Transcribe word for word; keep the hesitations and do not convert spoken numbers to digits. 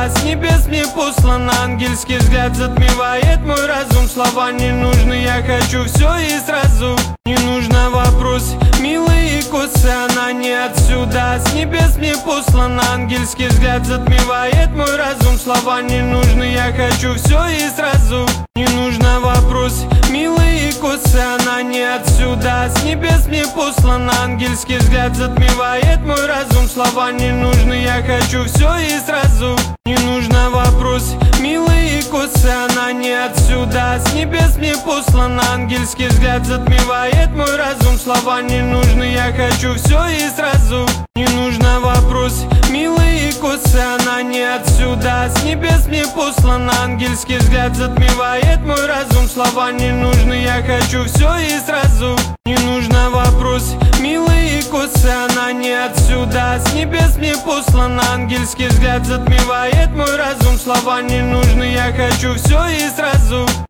отсюда. С небес мне послан ангельский взгляд, затмевает мой разум. Слова не нужны, я хочу все и сразу. Не нужно вопрос, милые косы, она не отсюда. С небес мне послан ангельский взгляд, затмевает мой разум. Слова не нужны, я хочу все и сразу. Не нужно вопрос, милые косы, она не отсюда. С небес мне послан ангельский взгляд, затмевает мой разум. Слова не нужны, я хочу все и сразу. Не нужно вопрос, милые косы, она не отсюда. С небес мне послан ангельский взгляд, затмевает мой разум. Слова не нужны, я хочу все и сразу. Не нужно вопрос, милые косы, она не отсюда. С небес мне послан ангельский взгляд, затмевает мой разум. Слова не нужны, я хочу все и сразу. Не нужно вопрос, милые косы, она не отсюда. С небес мне послан ангельский взгляд, затмевает мой разум. Слова не нужны, я хочу все и сразу.